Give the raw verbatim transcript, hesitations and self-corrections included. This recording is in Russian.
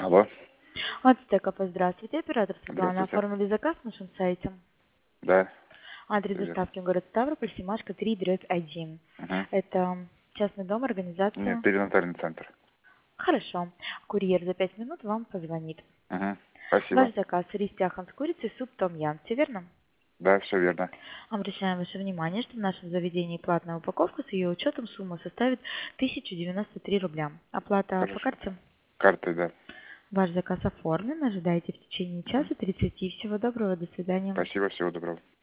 Алло. От Стекопа, здравствуйте. Оператор Светлана. Здравствуйте. Оформили заказ на нашем сайте. Да. Адрес Привет. доставки город Ставрополь, Семашко, три, дробь один. Угу. Это частный дом, организация. Нет, перинатальный центр. Хорошо. Курьер за пять минут вам позвонит. Угу. Спасибо. Ваш заказ рис тяхан с курицей, суп том ям. Все верно? Да, все верно. Обращаем ваше внимание, что в нашем заведении платная упаковка, с ее учетом сумма составит тысяча девяносто три рубля. Оплата по Хорошо. карте. Картой, да. Ваш заказ оформлен. Ожидайте в течение Угу. часа тридцати. Всего доброго. До свидания. Спасибо, всего доброго.